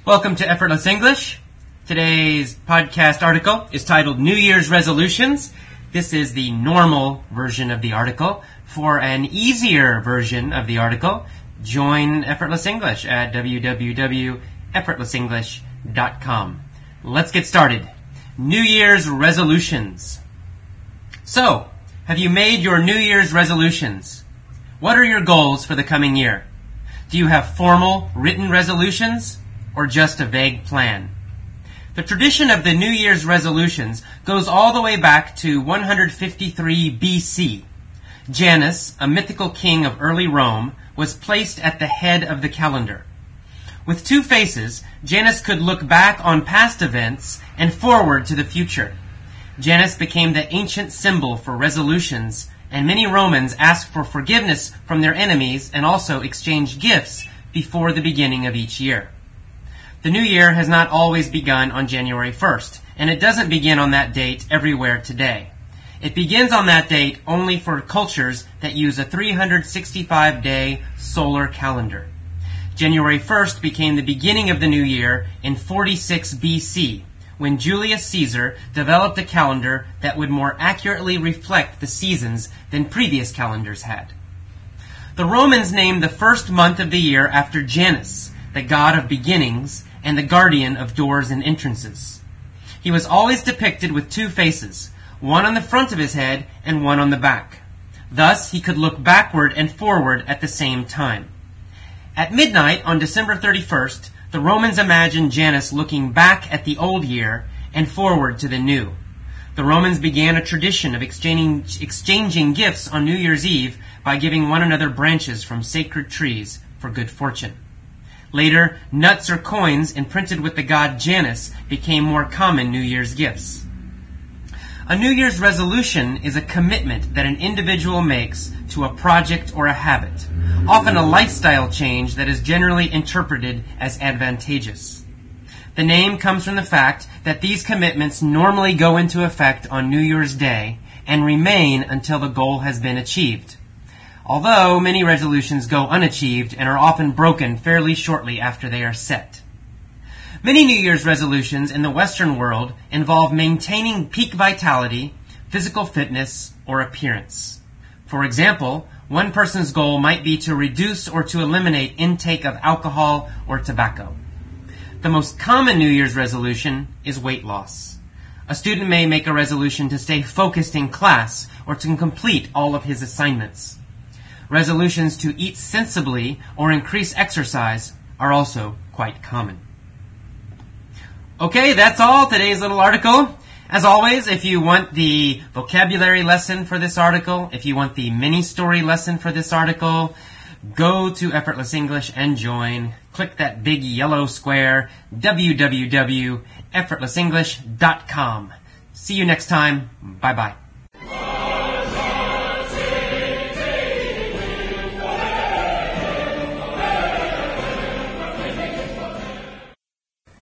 Welcome to Effortless English. Today's podcast article is titled New Year's Resolutions. This is the normal version of the article. For an easier version of the article, join Effortless English at www.effortlessenglish.com. Let's get started. New Year's Resolutions. So, have you made your New Year's resolutions? What are your goals for the coming year? Do you have formal, written resolutions, or just a vague plan? The tradition of the New Year's resolutions goes all the way back to 153 BC. Janus, a mythical king of early Rome, was placed at the head of the calendar. With two faces, Janus could look back on past events and forward to the future. Janus became the ancient symbol for resolutions, and many Romans asked for forgiveness from their enemies and also exchanged gifts before the beginning of each year. The new year has not always begun on January 1st, and it doesn't begin on that date everywhere today. It begins on that date only for cultures that use a 365-day solar calendar. January 1st became the beginning of the new year in 46 BC, when Julius Caesar developed a calendar that would more accurately reflect the seasons than previous calendars had. The Romans named the first month of the year after Janus, the god of beginnings and the guardian of doors and entrances. He was always depicted with two faces, one on the front of his head and one on the back. Thus, he could look backward and forward at the same time. At midnight on December 31st, the Romans imagined Janus looking back at the old year and forward to the new. The Romans began a tradition of exchanging gifts on New Year's Eve by giving one another branches from sacred trees for good fortune. Later, nuts or coins imprinted with the god Janus became more common New Year's gifts. A New Year's resolution is a commitment that an individual makes to a project or a habit, often a lifestyle change that is generally interpreted as advantageous. The name comes from the fact that these commitments normally go into effect on New Year's Day and remain until the goal has been achieved. Although many resolutions go unachieved and are often broken fairly shortly after they are set. Many New Year's resolutions in the Western world involve maintaining peak vitality, physical fitness, or appearance. For example, one person's goal might be to reduce or to eliminate intake of alcohol or tobacco. The most common New Year's resolution is weight loss. A student may make a resolution to stay focused in class or to complete all of his assignments. Resolutions to eat sensibly or increase exercise are also quite common. Okay, that's all. Today's little article. As always, if you want the vocabulary lesson for this article, if you want the mini story lesson for this article, go to Effortless English and join. Click that big yellow square, www.effortlessenglish.com. See you next time. Bye-bye.